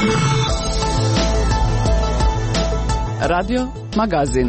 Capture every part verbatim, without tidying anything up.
Radio Magazin.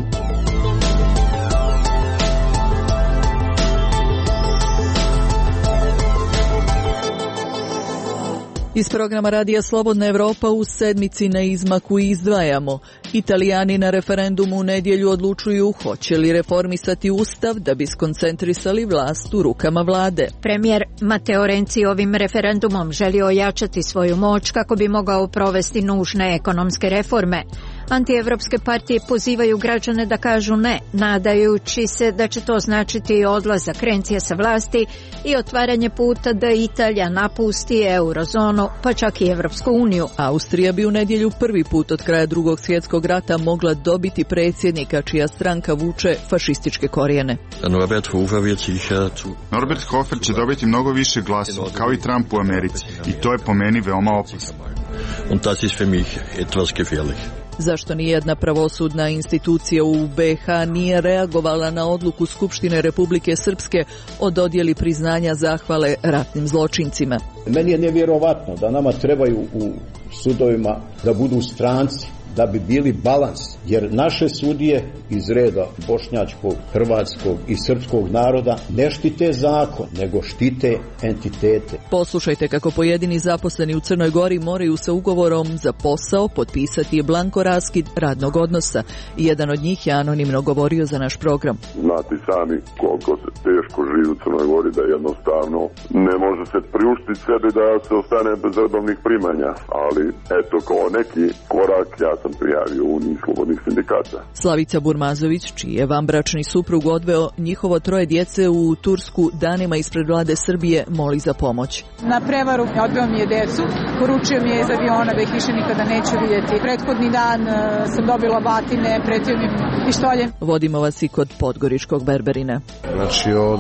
Iz programa Radija Slobodna Evropa u sedmici na izmaku izdvajamo. Italijani na referendumu u nedjelju odlučuju hoće li reformisati ustav da bi skoncentrisali vlast u rukama vlade. Premijer Matteo Renzi ovim referendumom želi ojačati svoju moć kako bi mogao provesti nužne ekonomske reforme. Antievropske partije pozivaju građane da kažu ne, nadajući se da će to značiti odlazak Renzija sa vlasti i otvaranje puta da Italija napusti eurozonu, pa čak i Evropsku uniju. Austrija bi u nedjelju prvi put od kraja Drugog svjetskog rata mogla dobiti predsjednika čija stranka vuče fašističke korijene. Norbert Hofer wird sicher zu... Norbert Hofer će dobiti mnogo više glasova, kao i Trump u Americi, i to je po meni veoma opasno. Und das ist für mich etwas gefährlich. Zašto nijedna pravosudna institucija u be ha nije reagovala na odluku Skupštine Republike Srpske o dodjeli priznanja zahvale ratnim zločincima? Meni je nevjerovatno da nama trebaju u sudovima da budu stranci, da bi bili balans, jer naše sudije iz reda bošnjačkog, hrvatskog i srpskog naroda ne štite zakon, nego štite entitete. Poslušajte kako pojedini zaposleni u Crnoj Gori moraju sa ugovorom za posao potpisati blanko raskid radnog odnosa. Jedan od njih je anonimno govorio za naš program. Znate sami koliko se teško živi u Crnoj Gori, da jednostavno ne može se priuštiti sebi da se ostane bez redovnih primanja, ali eto kao neki korak ja sam prijavio Uniji slobodnih sindikata. Slavica Burmazović, čiji je vanbračni suprug odveo njihovo troje djece u Tursku danima ispred vlade Srbije, moli za pomoć. Na prevaru odveo mi je decu, poručio mi je iz aviona da ih više nikada neću vidjeti. Prethodni dan uh, sam dobila batine, pretio mi pištoljem. Vodimo vas i kod podgoričkog berberina. Znači od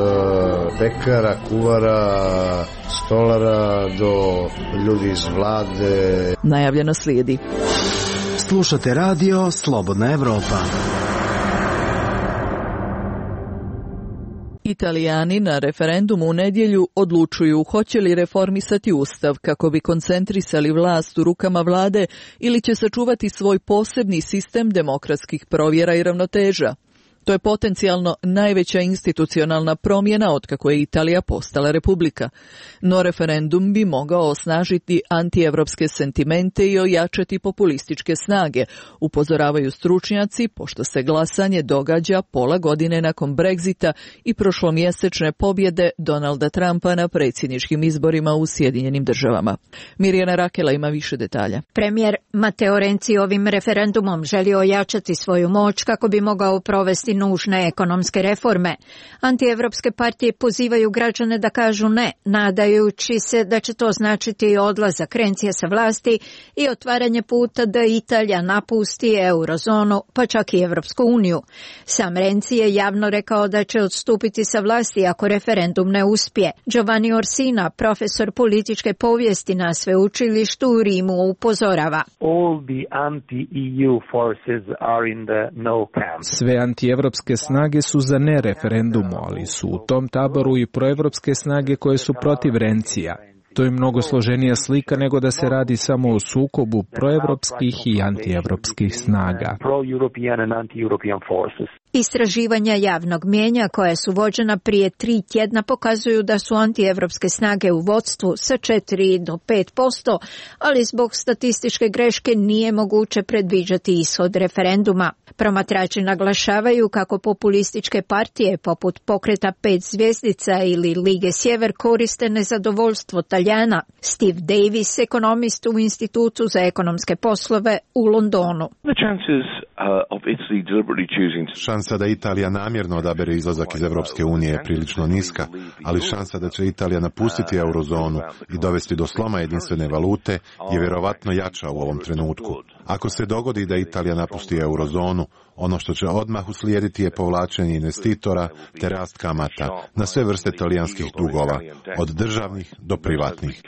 uh, pekara, kuvara, stolara do ljudi iz vlade. Najavljeno slijedi. Slušate radio Slobodna Evropa. Italijani na referendumu u nedjelju odlučuju hoće li reformisati ustav kako bi koncentrisali vlast u rukama vlade ili će sačuvati svoj posebni sistem demokratskih provjera i ravnoteža. To je potencijalno najveća institucionalna promjena otkako je Italija postala republika. No referendum bi mogao osnažiti antievropske sentimente i ojačati populističke snage, upozoravaju stručnjaci, pošto se glasanje događa pola godine nakon Brexita i prošlomjesečne pobjede Donalda Trumpa na predsjedničkim izborima u Sjedinjenim državama. Mirjana Rakela ima više detalja. Premijer Matteo Renzi ovim referendumom želi ojačati svoju moć kako bi mogao provesti nužne ekonomske reforme. Antievropske partije pozivaju građane da kažu ne, nadajući se da će to značiti odlazak Renzija sa vlasti i otvaranje puta da Italija napusti eurozonu, pa čak i Evropsku uniju. Sam Renzi je javno rekao da će odstupiti sa vlasti ako referendum ne uspije. Giovanni Orsina, profesor političke povijesti na sveučilištu u Rimu, upozorava. All the anti-E U forces are in the no camp. Sve antievropske snage su za ne referendumu, ali su u tom taboru i proevropske snage koje su protiv Renzija. To je mnogo složenija slika nego da se radi samo o sukobu proevropskih i antievropskih snaga. Istraživanja javnog mijenja koja su vođena prije tri tjedna pokazuju da su antievropske snage u vodstvu sa četiri do pet posto, ali zbog statističke greške nije moguće predviđati ishod referenduma. Promatrači naglašavaju kako populističke partije poput Pokreta pet zvjezdica ili Lige Sjever koriste nezadovoljstvo Taljana. Steve Davis, ekonomist u Institutu za ekonomske poslove u Londonu. Šansa da Italija namjerno odabere izlazak iz Europske unije je prilično niska, ali šansa da će Italija napustiti eurozonu i dovesti do sloma jedinstvene valute je vjerovatno jača u ovom trenutku. Ako se dogodi da Italija napusti eurozonu, ono što će odmah uslijediti je povlačenje investitora te rast kamata na sve vrste talijanskih dugova, od državnih do privatnih.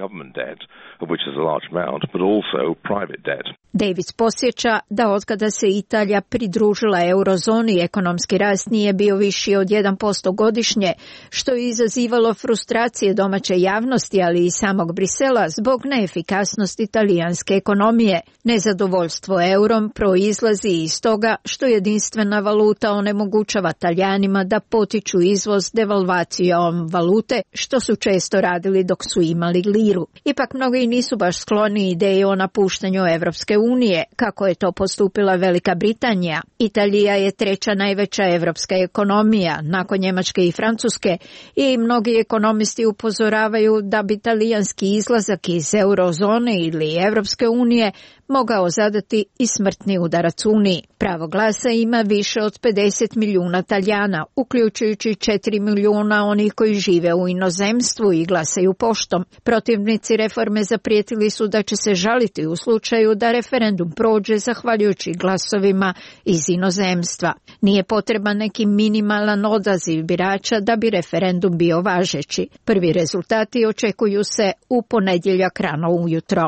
Davis posjeća da otkada se Italija pridružila eurozoni, ekonomski rast nije bio viši od jedan posto godišnje, što je izazivalo frustracije domaće javnosti, ali i samog Brisela zbog neefikasnosti talijanske ekonomije. Nezadovoljstvo eurom proizlazi iz toga što jedinstvena valuta onemogućava Talijanima da potiču izvoz devalvacijom valute, što su često radili dok su imali liru. Ipak mnogi nisu baš skloni ideji o napuštanju Evropske unije, kako je to postupila Velika Britanija. Italija je treća najveća evropska ekonomija, nakon Njemačke i Francuske, i mnogi ekonomisti upozoravaju da bi talijanski izlazak iz eurozone ili Evropske unije mogao zadati i smrtni udarac Uniji. Pravo glasa ima više od pedeset milijuna Talijana, uključujući četiri milijuna onih koji žive u inozemstvu i glasaju poštom. Protivnici reforme zaprijetili su da će se žaliti u slučaju da referendum prođe zahvaljujući glasovima iz inozemstva. Nije potreban neki minimalan odaziv birača da bi referendum bio važeći. Prvi rezultati očekuju se u ponedjeljak rano ujutro.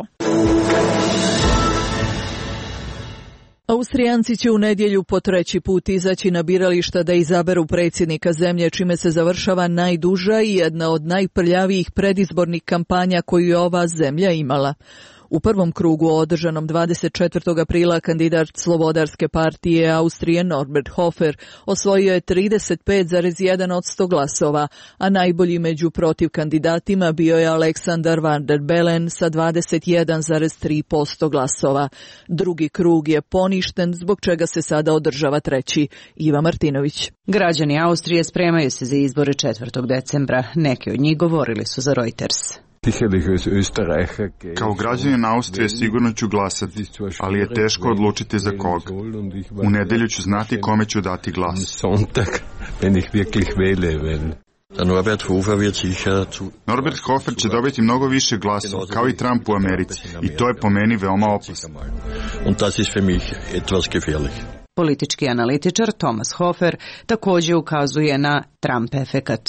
Austrijanci će u nedjelju po treći put izaći na birališta da izaberu predsjednika zemlje, čime se završava najduža i jedna od najprljavijih predizbornih kampanja koju je ova zemlja imala. U prvom krugu održanom dvadeset četvrtog aprila kandidat Slobodarske partije Austrije Norbert Hofer osvojio je trideset pet zarez jedan posto glasova, a najbolji među protiv kandidatima bio je Alexander Van der Bellen sa dvadeset jedan zarez tri posto glasova. Drugi krug je poništen, zbog čega se sada održava treći. Iva Martinović. Građani Austrije spremaju se za izbore četvrtog decembra. Neki od njih govorili su za Reuters. Kao građanin Austrije sigurno ću glasati, ali je teško odlučiti za koga. U nedelju ću znati kome ću dati glas. Norbert Hofer će dobiti mnogo više glasova, kao i Trump u Americi, i to je po meni veoma opasno. Politički analitičar Thomas Hofer također ukazuje na Trump efekat.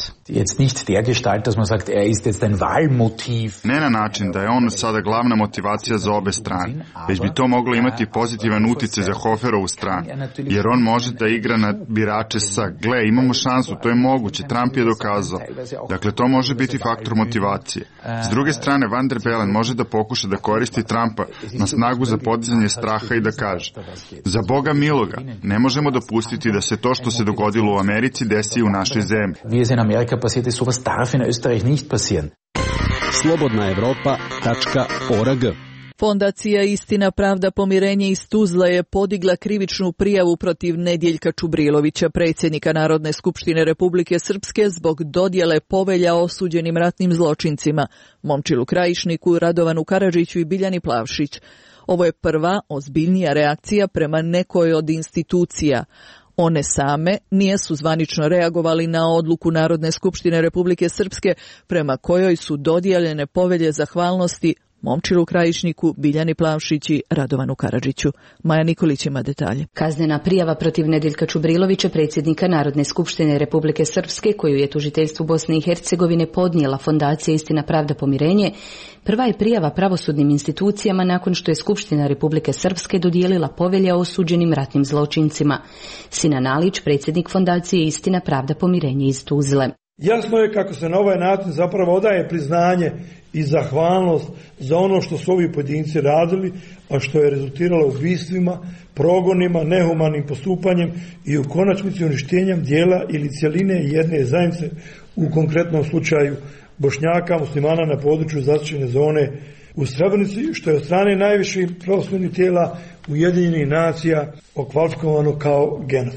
Ne na način da je on sada glavna motivacija za obe strane, već bi to moglo imati pozitivan utjecaj za Hoferovu stranu, jer on može da igra na birače sa gle, imamo šansu, to je moguće, Trump je dokazao. Dakle, to može biti faktor motivacije. S druge strane, Van der Bellen može da pokuša da koristi Trumpa na snagu za podizanje straha i da kaže: za Boga miloga, ne možemo dopustiti da se to što se dogodilo u Americi desi u našoj zemlji. slobodna evropa tačka org. Fondacija Istina, pravda, pomirenje iz Tuzla je podigla krivičnu prijavu protiv Nedjeljka Čubrilovića, predsjednika Narodne skupštine Republike Srpske, zbog dodjele povelja osuđenim ratnim zločincima Momčilu Krajišniku, Radovanu Karadžiću i Biljani Plavšić. Ovo je prva ozbiljnija reakcija prema nekoj od institucija. One same nisu zvanično reagovali na odluku Narodne skupštine Republike Srpske prema kojoj su dodijeljene povelje zahvalnosti Momčilu Krajišniku, Biljani Plavšić i Radovanu Karadžiću. Maja Nikolić ima detalje. Kaznena prijava protiv Nedjeljka Čubrilovića, predsjednika Narodne skupštine Republike Srpske, koju je tužiteljstvu Bosne i Hercegovine podnijela Fondacija Istina, pravda, pomirenje, prva je prijava pravosudnim institucijama nakon što je Skupština Republike Srpske dodijelila povelje o osuđenim ratnim zločincima. Sinan Alić, predsjednik Fondacije Istina, pravda, pomirenje iz Tuzle. Jasno je kako se na ovaj način zapravo odaje priznanje i zahvalnost za ono što su ovi pojedinci radili, a što je rezultiralo ubistvima, progonima, nehumanim postupanjem i u konačnici uništenjem dijela ili cjeline jedne zajednice, u konkretnom slučaju Bošnjaka, muslimana na području zaštićene zone u Srebrenici, što je od strane najviših pravosudnih tijela Ujedinjenih nacija okvalifikovano kao genocid.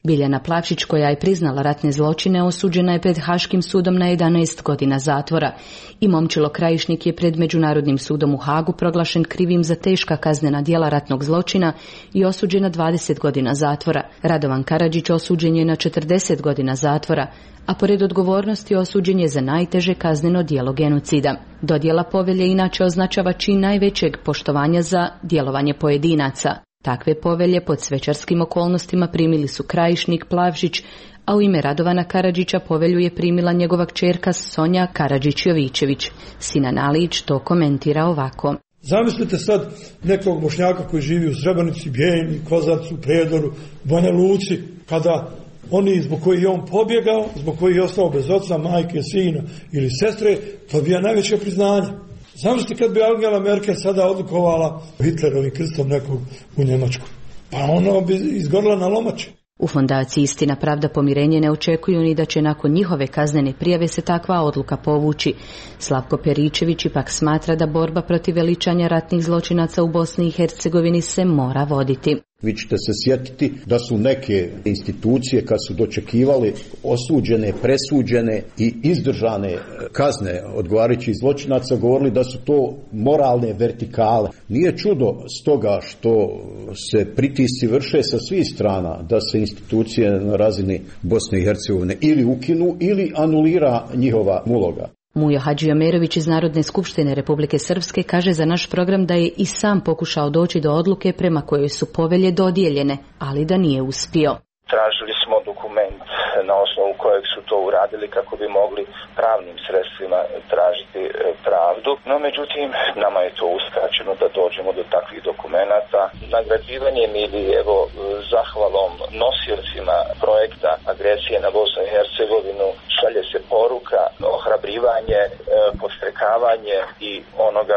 Biljana Plavšić, koja je priznala ratne zločine, osuđena je pred Haškim sudom na jedanaest godina zatvora. I Momčilo Krajišnik je pred Međunarodnim sudom u Hagu proglašen krivim za teška kaznena djela ratnog zločina i osuđen na dvadeset godina zatvora. Radovan Karadžić osuđen je na četrdeset godina zatvora, a pored odgovornosti osuđen je za najteže kazneno djelo genocida. Dodjela povelje inače označava čin najvećeg poštovanja za djelovanje pojedinaca. Takve povelje pod svečarskim okolnostima primili su Krajišnik, Plavšić, a u ime Radovana Karadžića povelju je primila njegova kćerka Sonja Karadžić-Jovićević. Sinan Alić to komentira ovako. Zamislite sad nekog Bošnjaka koji živi u Srebrenici, Bijeljini, Kozarcu, Prijedoru, Banja Luci, kada oni zbog kojih je on pobjegao, zbog kojih je ostao bez oca, majke, sina ili sestre, to bi ja najveće priznanje. Zamislite kad bi Angela Merkel sada odlikovala Hitlerovim krstom nekog u Njemačku. Pa ono bi izgorila na lomači. U fondaciji Istina, pravda, pomirenje ne očekuju ni da će nakon njihove kaznene prijave se takva odluka povući. Slavko Peričević ipak smatra da borba protiv veličanja ratnih zločinaca u Bosni i Hercegovini se mora voditi. Vi ćete se sjetiti da su neke institucije kad su dočekivali osuđene, presuđene i izdržane kazne odgovarajućih zločinaca govorili da su to moralne vertikale. Nije čudo stoga što se pritisci vrše sa svih strana da se institucije na razini Bosne i Hercegovine ili ukinu ili anulira njihova uloga. Mujo Hadžiomerović iz Narodne skupštine Republike Srpske kaže za naš program da je i sam pokušao doći do odluke prema kojoj su povelje dodijeljene, ali da nije uspio. Tražili smo dokument na osnovu kojeg su to uradili kako bi mogli pravnim sredstvima tražiti pravdu, no međutim nama je to uskraćeno da dođemo do takvih dokumenata. Nagrađivanjem ili evo zahvalom nosiocima projekta agresije na Bosnu i Hercegovinu šalje se poruka, ohrabrivanje, podstrekavanje i onoga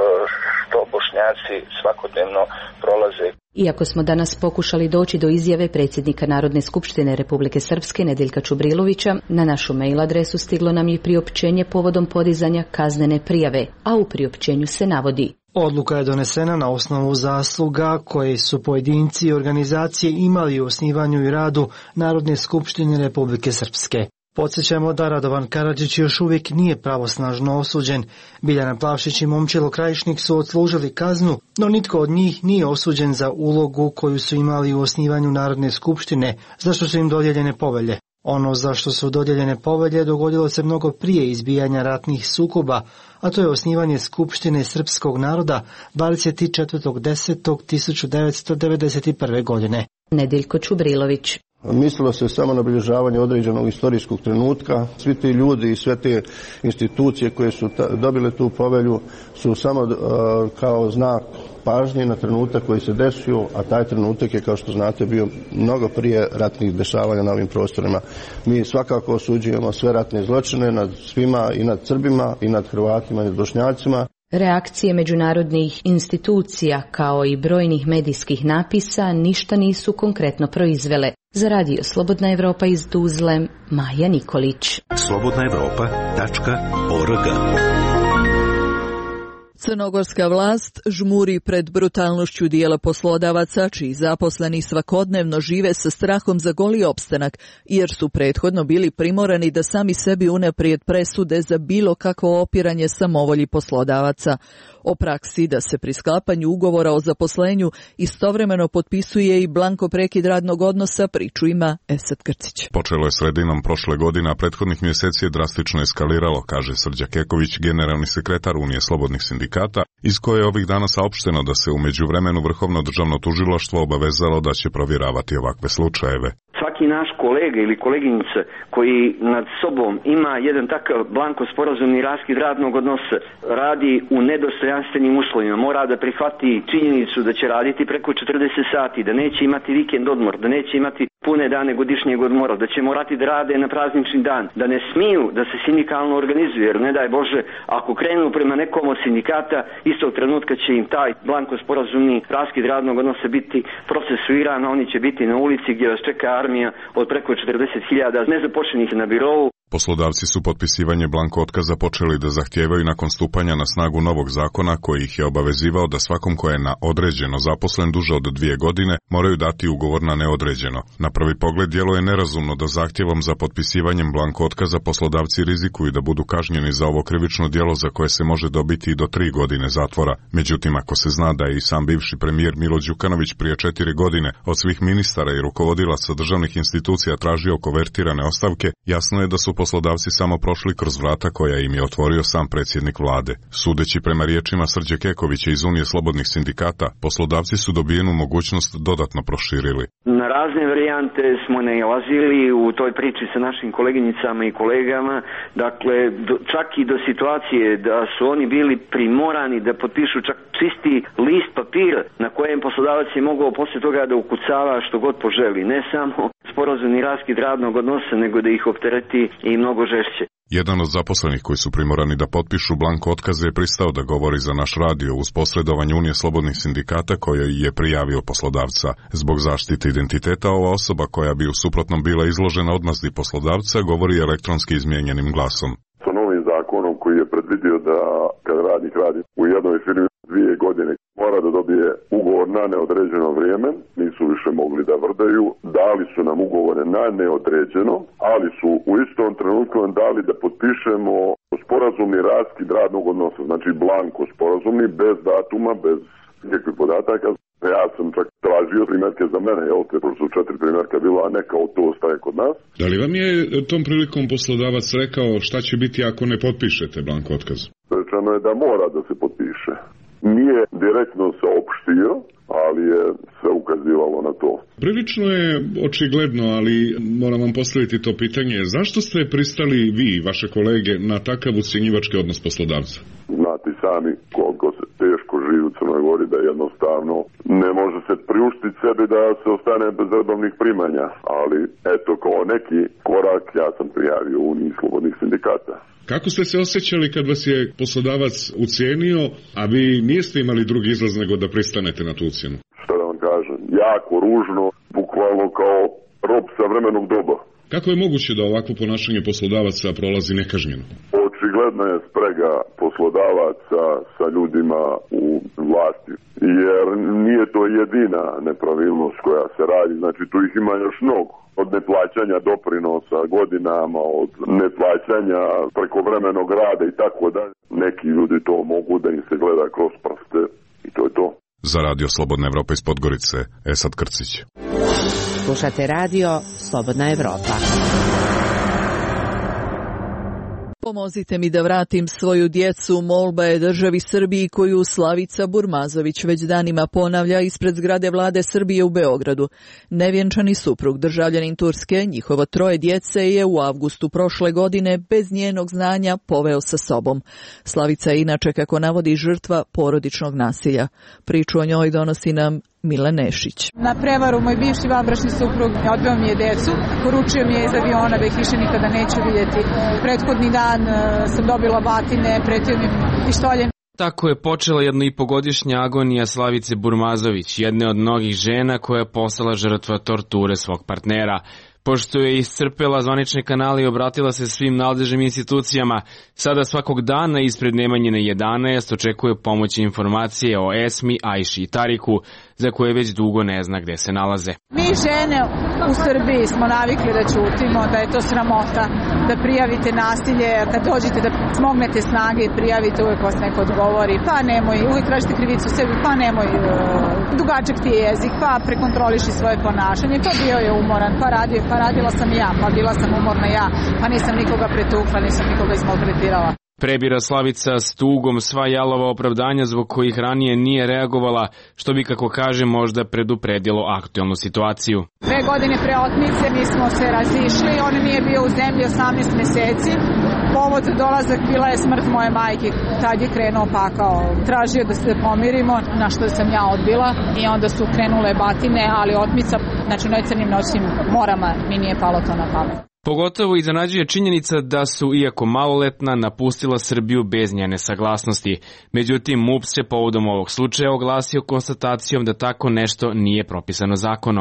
što Bošnjaci svakodnevno prolaze. Iako smo danas pokušali doći do izjave predsjednika Narodne skupštine Republike Srpske Nedeljka Čubrilovića, na našu mail adresu stiglo nam je priopćenje povodom podizanja kaznene prijave, a u priopćenju se navodi: odluka je donesena na osnovu zasluga koje su pojedinci i organizacije imali u osnivanju i radu Narodne skupštine Republike Srpske. Podsjećamo da Radovan Karadžić još uvijek nije pravosnažno osuđen. Biljana Plavšić i Momčilo Krajišnik su odslužili kaznu, no nitko od njih nije osuđen za ulogu koju su imali u osnivanju Narodne skupštine, zašto su im dodijeljene povelje. Ono za što su dodijeljene povelje dogodilo se mnogo prije izbijanja ratnih sukoba, a to je osnivanje Skupštine srpskog naroda dvadeset četvrtog desetog tisuću devetsto devedeset prve. godine. Nedeljko Čubrilović. Mislilo se samo na obilježavanje određenog istorijskog trenutka. Svi ti ljudi i sve te institucije koje su ta, dobile tu povelju su samo uh, kao znak pažnje na trenutak koji se desio, a taj trenutak je, kao što znate, bio mnogo prije ratnih dešavanja na ovim prostorima. Mi svakako osuđujemo sve ratne zločine nad svima, i nad Srbima, i nad Hrvatima, i nad Bošnjacima. Reakcije međunarodnih institucija kao i brojnih medijskih napisa ništa nisu konkretno proizvele. Za radio Slobodna Evropa iz Tuzle, Maja Nikolić. slobodna evropa tačka org. Crnogorska vlast žmuri pred brutalnošću dijela poslodavaca čiji zaposleni svakodnevno žive sa strahom za goli opstanak, jer su prethodno bili primorani da sami sebi unaprijed presude za bilo kakvo opiranje samovolji poslodavaca. O praksi da se pri sklapanju ugovora o zaposlenju istovremeno potpisuje i blanko prekid radnog odnosa priču ima Esad Krcić. Počelo je sredinom prošle godine, a prethodnih mjeseci je drastično eskaliralo, kaže Srđa Keković, generalni sekretar Unije slobodnih sindikata, iz koje je ovih dana saopšteno da se u međuvremenu Vrhovno državno tužilaštvo obavezalo da će provjeravati ovakve slučajeve. Svaki naš kolega ili koleginica koji nad sobom ima jedan takav blanko sporazumni raskid radnog odnosa, radi u nedostojanstvenim uslovima, mora da prihvati činjenicu da će raditi preko četrdeset sati, da neće imati vikend odmor, da neće imati pune dane godišnjeg odmora, da će morati da rade na praznični dan, da ne smiju da se sindikalno organizuju, jer ne daj Bože, ako krenu prema nekom od sindikata, istog trenutka će im taj blanko sporazumni raskid radnog odnosa biti procesuiran, oni će biti na ulici gdje vas čeka armija od preko četrdeset hiljada nezaposlenih na birovu. Poslodavci su potpisivanje blanko otkaza počeli da zahtijevaju nakon stupanja na snagu novog zakona koji ih je obavezivao da svakom ko je na određeno zaposlen duže od dvije godine moraju dati ugovor na neodređeno. Na prvi pogled djeluje nerazumno da zahtjevom za potpisivanjem blanko otkaza poslodavci rizikuju da budu kažnjeni za ovo krivično djelo za koje se može dobiti i do tri godine zatvora. Međutim, ako se zna da je i sam bivši premijer Milo Đukanović prije četiri godine od svih ministara i rukovodilaca državnih institucija tražio kovertirane ostavke, jasno je da su poslodavci samo prošli kroz vrata koja im je otvorio sam predsjednik vlade. Sudeći prema riječima Srđe Kekovića iz Unije slobodnih sindikata, poslodavci su dobijenu mogućnost dodatno proširili. Na razne varijante smo nailazili u toj priči sa našim koleginicama i kolegama, dakle do, čak i do situacije da su oni bili primorani da potpišu čak čisti list papira na kojem poslodavac je mogao poslije toga da ukucava što god poželi, ne samo sporazumni raskid radnog odnosa, nego da ih optereti i mnogo žešće. Jedan od zaposlenih koji su primorani da potpišu blanko otkaze je pristao da govori za naš radio uz posredovanje Unije slobodnih sindikata kojoj je prijavio poslodavca. Zbog zaštite identiteta ova osoba koja bi u suprotnom bila izložena odmazdi poslodavca govori elektronski izmijenjenim glasom. Sa novim zakonom koji je predvidio da kad radnik radi u jednoj firmi dvije godine mora da dobije ugovor na neodređeno vrijeme, nisu više mogli da vrdaju, dali su nam ugovore na neodređeno, ali su u istom trenutku nam dali da potpišemo sporazumni raskid radnog odnosa, znači blanko sporazumni, bez datuma, bez nikakvih podataka. Ja sam čak tražio primjerke za mene, jel te, pošto su četiri primjerka bilo, a ne kao to ostaje kod nas. Da li vam je tom prilikom poslodavac rekao šta će biti ako ne potpišete blanko otkaz? Rečeno je da mora da se potpiše. Nije direktno saopštio, ali je se ukazivalo na to. Prilično je očigledno, ali moram vam postaviti to pitanje. Zašto ste pristali vi i vaše kolege na takav ucjenjivački odnos poslodavca? Znate sami koliko se teško živi u Crnoj Gori, da jednostavno ne može se priuštiti sebi da se ostane bez redovnih primanja, ali eto kao neki korak ja sam prijavio u Uniji slobodnih sindikata. Kako ste se osjećali kad vas je poslodavac ucijenio, a vi niste imali drugi izlaz nego da pristanete na tu ucjenu? Šta da vam kažem, jako ružno, bukvalno kao rob savremenog doba. Kako je moguće da ovakvo ponašanje poslodavaca prolazi nekažnjeno? Očigledno je sprega poslodavaca sa ljudima u vlasti, jer nije to jedina nepravilnost koja se radi, znači tu ih ima još mnogo. Od neplaćanja doprinosa godinama, od neplaćanja prekovremenog rada i tako dalje. Neki ljudi to mogu da im se gleda kroz prste i to je to. Za Radio Slobodna Evropa iz Podgorice, Esad Krcić. Slušate Radio Slobodna Evropa. Pomozite mi da vratim svoju djecu, molba je državi Srbiji koju Slavica Burmazović već danima ponavlja ispred zgrade vlade Srbije u Beogradu. Nevjenčani suprug, državljanin Turske, njihovo troje djece je u avgustu prošle godine bez njenog znanja poveo sa sobom. Slavica je inače, kako navodi, žrtva porodičnog nasilja. Priču o njoj donosi nam Mila Nešić. Na prevaru moj bivši vanbračni suprug odveo mi je decu, poručio mi je iz aviona da ih više nikada neću vidjeti. Prethodni dan sam dobila batine, pretio mi pištoljem. Tako je počela jednoipogodišnja agonija Slavice Burmazović, jedne od mnogih žena koja je postala žrtva torture svog partnera. Pošto je iscrpela zvanične kanale i obratila se svim nadležnim institucijama, sada svakog dana ispred Nemanjine jedanaest očekuje pomoć i informacije o Esmi, Ajši i Tariku, za koje već dugo ne zna gde se nalaze. Mi žene u Srbiji smo navikli da ćutimo, da je to sramota, da prijavite nasilje, kad dođete da smognete snage i prijavite, uvek vas neko odgovori, pa nemoj, uvek tražite krivicu sebi, pa nemoj, uh, dugačak ti je jezik, pa prekontroliši svoje ponašanje, pa bio je umoran, pa radio, pa radila sam ja, pa bila sam umorna ja, pa nisam nikoga pretukla, nisam nikoga ismaltretirala. Prebira Slavica s tugom sva jalova opravdanja zbog kojih ranije nije reagovala, što bi, kako kaže, možda predupredilo aktualnu situaciju. Dve godine pre otmice mi smo se razišli, on nije bio u zemlji osamnaest meseci. Povod za dolazak bila je smrt moje majke. Tad je krenuo pakao. Tražio da se pomirimo, na što sam ja odbila, i onda su krenule batine, ali otmica, znači u necrnim noćnim morama mi nije palo to na pamet. Pogotovo iznenađuje činjenica da su, iako maloletna, napustila Srbiju bez njene saglasnosti. Međutim, MUP se povodom ovog slučaja oglasio konstatacijom da tako nešto nije propisano zakonom.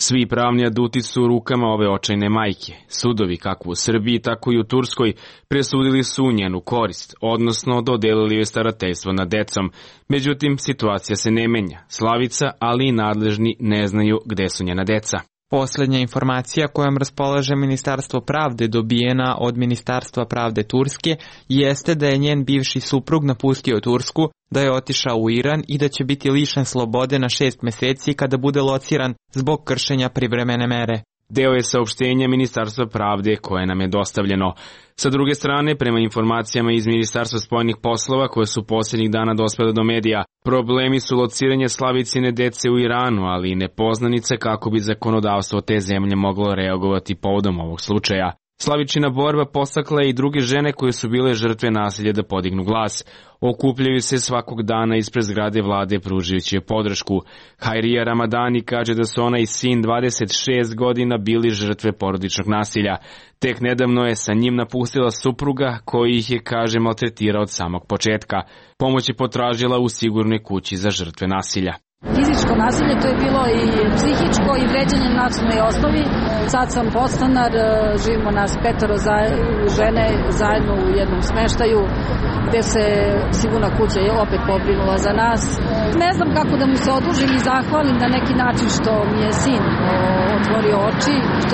Svi pravni aduti su u rukama ove očajne majke. Sudovi kako u Srbiji, tako i u Turskoj presudili su u njenu korist, odnosno dodelili joj starateljstvo nad decom. Međutim, situacija se ne menja. Slavica, ali i nadležni ne znaju gde su njena deca. Poslednja informacija kojom raspolaže Ministarstvo pravde dobijena od Ministarstva pravde Turske jeste da je njen bivši suprug napustio Tursku, da je otišao u Iran i da će biti lišen slobode na šest meseci kada bude lociran zbog kršenja privremene mere. Deo je saopštenja Ministarstva pravde koje nam je dostavljeno. Sa druge strane, prema informacijama iz Ministarstva spoljnih poslova koje su posljednjih dana dospele do medija, problemi su lociranje Slavicine dece u Iranu, ali i nepoznanice kako bi zakonodavstvo te zemlje moglo reagovati povodom ovog slučaja. Slavičina borba postakla je i druge žene koje su bile žrtve nasilja da podignu glas. Okupljaju se svakog dana ispred zgrade vlade pružajući je podršku. Hajrija Ramadani kaže da su ona i sin dvadeset šest godina bili žrtve porodičnog nasilja. Tek nedavno je sa njim napustila supruga koji ih je, kaže, maltretirao od samog početka. Pomoć je potražila u sigurnoj kući za žrtve nasilja. Fizičko nasilje, to je bilo i psihičko i vređanje na nacionalnoj osnovi. Sad sam podstanar, živimo nas petoro žene zajedno u jednom smeštaju gde se sigurna kuća je opet pobrinula za nas. Ne znam kako da mu se odužim i zahvalim na neki način što mi je sin otvorio oči, što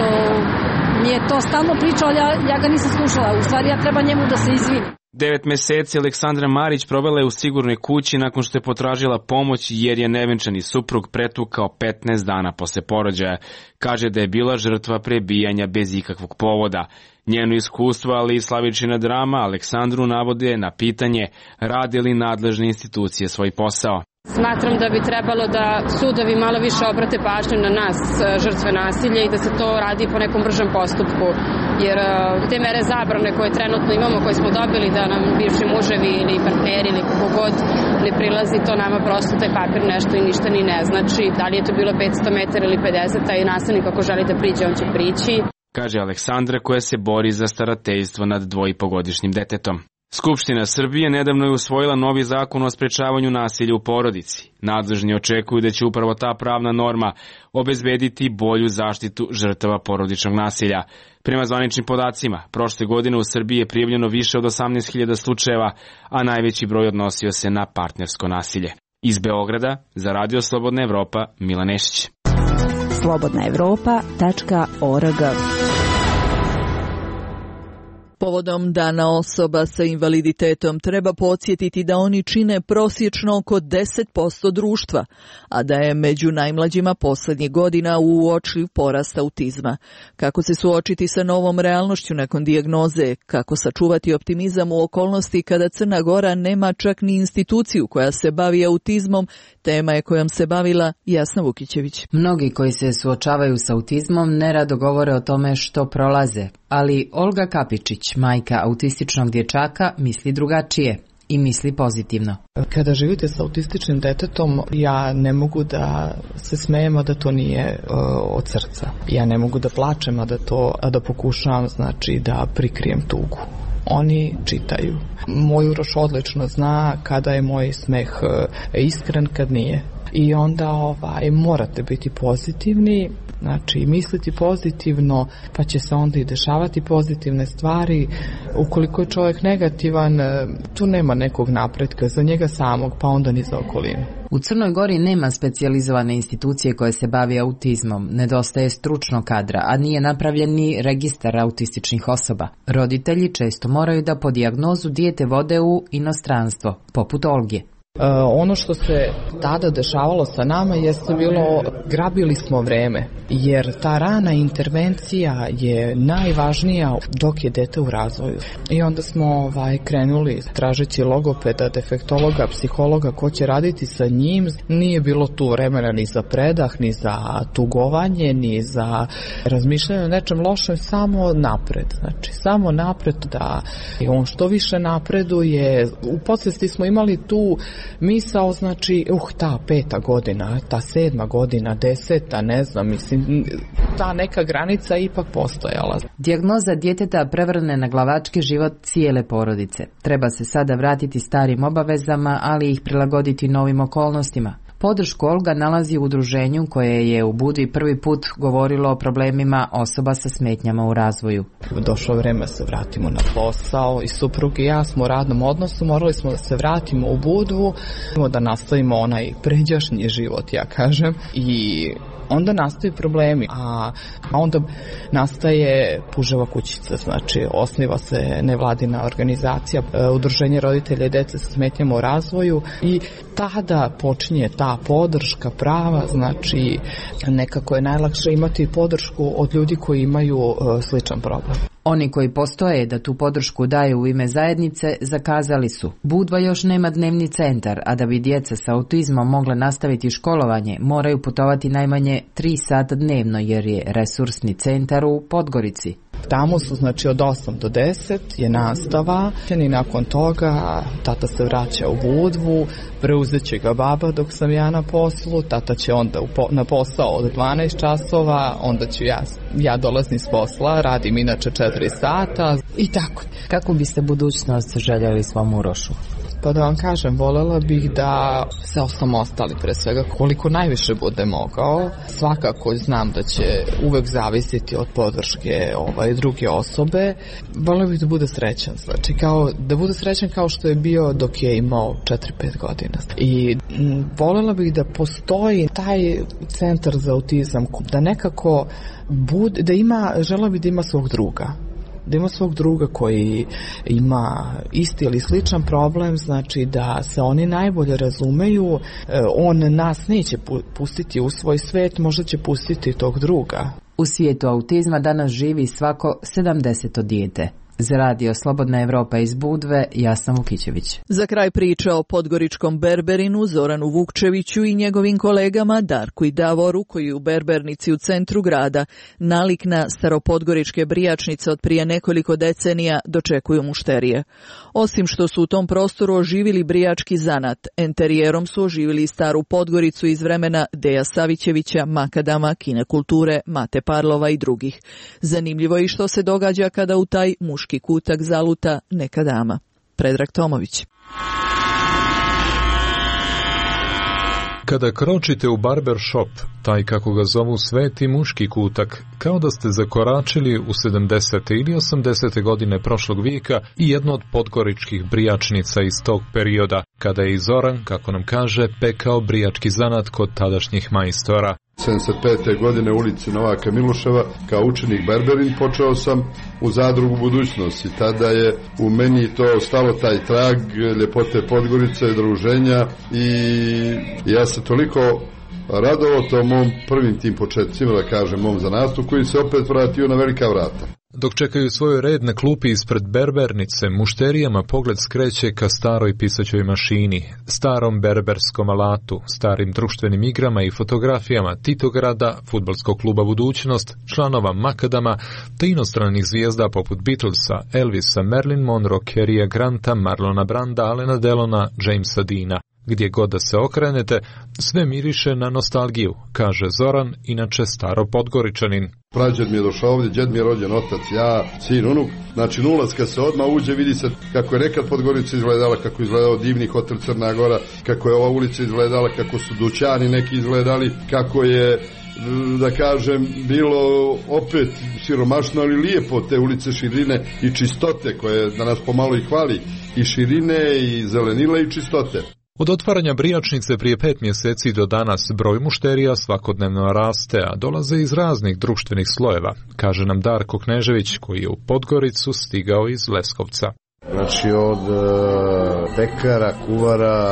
mi je to stalno pričao, ali ja, ja ga nisam slušala. U stvari ja treba njemu da se izvinim. Devet meseci Aleksandra Marić provela je u sigurnoj kući nakon što je potražila pomoć jer je nevenčani suprug pretukao petnaest dana posle porođaja. Kaže da je bila žrtva prebijanja bez ikakvog povoda. Njeno iskustvo, ali i Slavičina drama Aleksandru navode na pitanje rade li nadležne institucije svoj posao. Smatram da bi trebalo da sudovi malo više obrate pažnju na nas, žrtve nasilja, i da se to radi po nekom bržem postupku. Jer te mere zabrane koje trenutno imamo, koje smo dobili da nam bivši muževi ili partneri ili kako god ne prilazi, to nama prosto taj papir nešto i ništa ni ne znači. Da li je to bilo petsto metara ili pedeset, a i nasilnik ako želi da priđe, on će prići. Kaže Aleksandra koja se bori za starateljstvo nad dvojipogodišnjim detetom. Skupština Srbije nedavno je usvojila novi zakon o sprečavanju nasilja u porodici. Nadležni očekuju da će upravo ta pravna norma obezbediti bolju zaštitu žrtava porodičnog nasilja. Prema zvaničnim podacima, prošle godine u Srbiji je prijavljeno više od osamnaest hiljada slučajeva, a najveći broj odnosio se na partnersko nasilje. Iz Beograda, za Radio Slobodna Evropa, Milan Nešić. slobodna evropa tačka org. Povodom Dana osoba sa invaliditetom treba podsjetiti da oni čine prosječno oko deset posto društva, a da je među najmlađima poslednjih godina uočljiv porast autizma. Kako se suočiti sa novom realnošću nakon dijagnoze, kako sačuvati optimizam u okolnosti kada Crna Gora nema čak ni instituciju koja se bavi autizmom, tema je kojom se bavila Jasna Vukićević. Mnogi koji se suočavaju sa autizmom nerado govore o tome što prolaze, ali Olga Kapičić, majka autističnog dječaka, misli drugačije i misli pozitivno. Kada živite sa autističnim detetom, ja ne mogu da se smejem, a da to nije uh, od srca. Ja ne mogu da plačem, a da, to, a da pokušavam znači, da prikrijem tugu. Oni čitaju. Moj Uroš odlično zna kada je moj smeh uh, iskren, kad nije. I onda ovaj, morate biti pozitivni, znači misliti pozitivno, pa će se onda i dešavati pozitivne stvari. Ukoliko je čovjek negativan, tu nema nekog napretka za njega samog, pa onda ni za okolinu. U Crnoj Gori nema specijalizovane institucije koje se bavi autizmom, nedostaje stručnog kadra, a nije napravljen ni registar autističnih osoba. Roditelji često moraju da po dijagnozu dijete vode u inostranstvo, poput Olge. Uh, ono što se tada dešavalo sa nama jeste bilo, grabili smo vreme, jer ta rana intervencija je najvažnija dok je dete u razvoju. I onda smo ovaj, krenuli tražeći logopeda, defektologa, psihologa ko će raditi sa njim. Nije bilo tu vremena ni za predah, ni za tugovanje, ni za razmišljanje o nečem lošem, samo napred. Znači, samo napred da on što više napreduje. U podsvesti smo imali tu misao, znači, uh, ta peta godina, ta sedma godina, deseta, ne znam, mislim, ta neka granica ipak postojala. Dijagnoza djeteta prevrne na glavački život cijele porodice. Treba se sada vratiti starim obavezama, ali ih prilagoditi novim okolnostima. Podršku Olga nalazi u udruženju koje je u Budvi prvi put govorilo o problemima osoba sa smetnjama u razvoju. Došlo vreme da se vratimo na posao i suprug i ja smo u radnom odnosu, morali smo da se vratimo u Budvu, da nastavimo onaj pređašnji život, ja kažem, i onda nastaju problemi, a onda nastaje Puževa kućica, znači osniva se nevladina organizacija, udruženje roditelja i dece sa smetnjama u razvoju i tada počinje ta podrška prava, znači nekako je najlakše imati podršku od ljudi koji imaju sličan problem. Oni koji postoje da tu podršku daju u ime zajednice zakazali su. Budva još nema dnevni centar, a da bi djeca sa autizmom mogla nastaviti školovanje, moraju putovati najmanje tri sata dnevno jer je resursni centar u Podgorici. Tamo su, znači, od osam do deset je nastava i nakon toga tata se vraća u Budvu, preuzet će ga baba dok sam ja na poslu, tata će onda na posao od dvanaest časova, onda ću ja, ja dolazim s posla, radim inače četiri sata i tako. Kako biste budućnost željeli svom Urošu? Pa da vam kažem, voljela bih da se osamostali pre svega koliko najviše bude mogao. Svakako znam da će uvek zavisiti od podrške ovaj, druge osobe. Voljela bih da bude srećan, znači kao, da bude srećan kao što je bio dok je imao četiri pet godina. I voljela bih da postoji taj centar za autizam, da nekako bude, da ima, želela bih da ima svog druga. Da ima svog druga koji ima isti ili sličan problem, znači da se oni najbolje razumeju, on nas neće pustiti u svoj svet, možda će pustiti tog druga. U svijetu autizma danas živi svako sedamdeseto dijete. Za radio Slobodna Evropa iz Budve, Jasna Vukićević. Za kraj priča o podgoričkom berberinu Zoranu Vukčeviću i njegovim kolegama Darku i Davoru, koji u berbernici u centru grada, nalik na staropodgoričke brijačnice od prije nekoliko decenija, dočekuju mušterije. Osim što su u tom prostoru oživili brijački zanat, enterijerom su oživili staru Podgoricu iz vremena Deja Savićevića, Makadama, Kine kulture, Mate Parlova i drugih. Zanimljivo je i što se događa kada u taj muški kutak zaluta neka dama. Predrag Tomović. Kada kročite u barber shop, taj kako ga zovu sveti muški kutak, kao da ste zakoračili u sedamdesete ili osamdesete godine prošlog vijeka i jedno od podgoričkih brijačnica iz tog perioda, kada je i Zoran, kako nam kaže, pekao brijački zanat kod tadašnjih majstora. sedamdeset pete godine u ulici Novaka Miloševa kao učenik berberin počeo sam u zadrugu Budućnost i tada je u meni to ostalo taj trag ljepote Podgorice, druženja i ja se toliko radovao to mom prvim tim početcima, da kažem, mom zanatu koji se opet vratio na velika vrata. Dok čekaju svoj red na klupi ispred berbernice, mušterijama pogled skreće ka staroj pisaćoj mašini, starom berberskom alatu, starim društvenim igrama i fotografijama Titograda, fudbalskog kluba Budućnost, članova Makadama, te inostranih zvijezda poput Beatlesa, Elvisa, Marilyn Monroe, Carrya Granta, Marlona Branda, Alena Delona, Jamesa Deana. Gdje god da se okrenete, sve miriše na nostalgiju, kaže Zoran, inače staro Podgoričanin. Prađed mi je došao ovdje, džed mi je rođen, otac, ja, sin, unuk. Znači nulazka se odmah uđe, vidi se kako je nekad Podgorica izgledala, kako je izgledao divni hotel Crna Gora, kako je ova ulica izgledala, kako su dućani neki izgledali, kako je, da kažem, bilo opet siromašno, ali lijepo te ulice širine i čistote koje danas pomalo i hvali, i širine i zelenila i čistote. Od otvaranja brijačnice prije pet mjeseci do danas broj mušterija svakodnevno raste, a dolaze iz raznih društvenih slojeva, kaže nam Darko Knežević, koji je u Podgoricu stigao iz Leskovca. Znači od e, pekara, kuvara,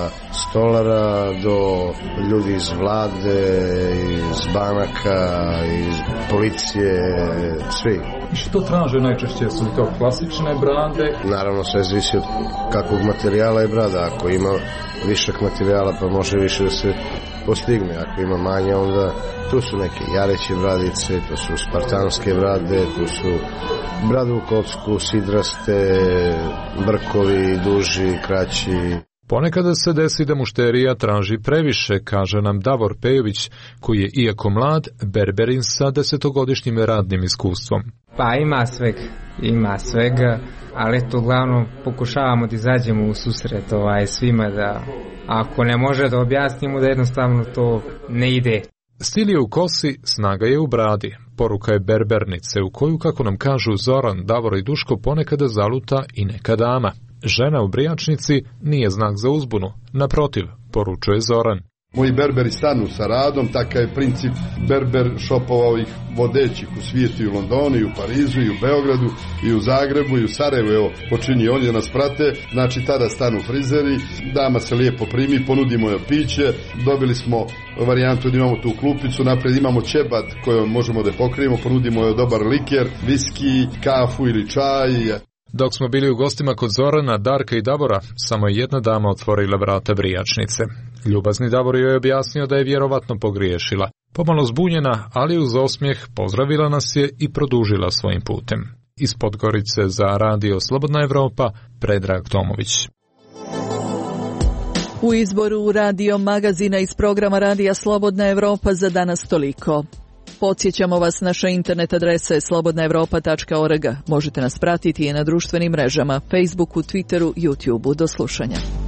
stolara do ljudi iz vlade, iz banaka, iz policije, svi. Što traže najčešće? Su li to klasične brade? Naravno, sve zavisi od kakvog materijala je brada. Ako ima višak materijala, pa može više da se postigne. Ako ima manje, onda tu su neke jareće bradice, to su spartanske brade, tu su bradu u kocku, sidraste, brkovi, duži, kraći. Ponekada se desi da mušterija traži previše, kaže nam Davor Pejović, koji je, iako mlad, berberin sa desetogodišnjim radnim iskustvom. Pa ima svega, ima svega, ali eto uglavnom pokušavamo da izađemo u susret ovaj, svima, da ako ne može da objasnimo da jednostavno to ne ide. Stil je u kosi, snaga je u bradi. Poruka je berbernice u koju, kako nam kažu Zoran, Davor i Duško, ponekada zaluta i neka dama. Žena u brijačnici nije znak za uzbunu. Naprotiv, poručuje Zoran. Moji berberi stanu sa radom, takav je princip berber šopova ovih vodećih u svijetu, i u Londonu, i u Parizu, i u Beogradu, i u Zagrebu, i u Sarajevu. Evo, počini oni da nas prate, znači tada stanu frizeri, dama se lijepo primi, ponudimo joj piće, dobili smo varijantu da imamo tu klupicu, napred imamo ćebat koju možemo da pokrijemo, ponudimo joj dobar liker, viski, kafu ili čaj. Dok smo bili u gostima kod Zorana, Darka i Davora, samo je jedna dama otvorila vrata brijačnice. Ljubazni Davor joj je objasnio da je vjerovatno pogriješila. Pomalo zbunjena, ali uz osmijeh pozdravila nas je i produžila svojim putem. Iz Podgorice za radio Slobodna Evropa, Predrag Tomović. U izboru radio magazina iz programa Radija Slobodna Evropa za danas toliko. Podsjećamo vas, naša internet adresa je slobodna evropa tačka org. Možete nas pratiti i na društvenim mrežama, Facebooku, Twitteru, YouTubeu. Do slušanja.